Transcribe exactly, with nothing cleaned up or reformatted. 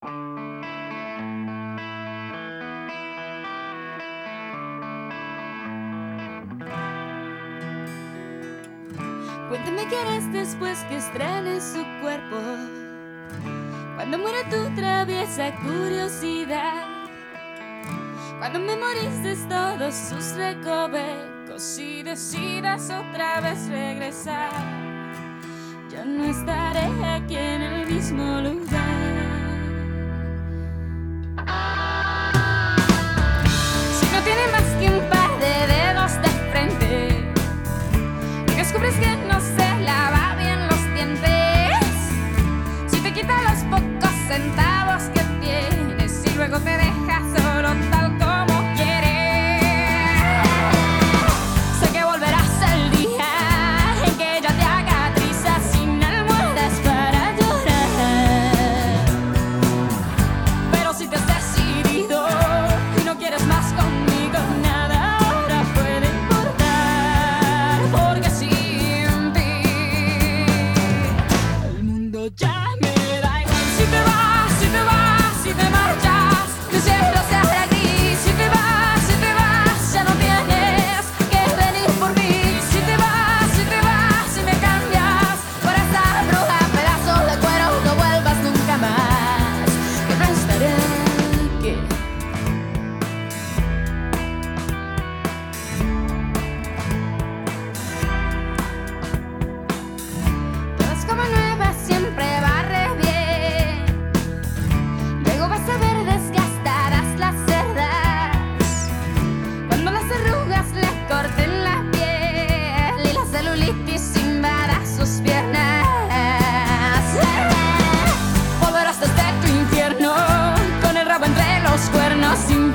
Cuéntame qué harás después que estrenes su cuerpo, cuando muera tu traviesa curiosidad, cuando memorices todos sus recovecos y decidas otra vez regresar. Ya no estaré aquí en el mismo lugar. Si no tiene más que un par de dedos de frente, descubres que no se lava bien los dientes, si te quita los pocos centavos que tienes y luego te deja solo tal como quieres, sé que volverás el día en que ella te haga trizas sin almohadas para llorar. Pero si te has decidido y no quieres más conmigo, nada ahora puede importar, porque sin ti el mundo ya me da igual. Si te vas, si te vas, si te marchas, que el cielo se hará gris. Si te vas, si te vas, ya no tienes que venir por mí. Si te vas, si te vas, si me cambias por esa bruja, pedazos de cuero, no vuelvas nunca más, que no estaré aquí. Todas como nuevas, siempre barre bien. Luego vas a ver desgastadas las cerdas, cuando las arrugas le corten la piel y la celulitis invada sus piernas. Volverás desde tu infierno con el rabo entre los cuernos sin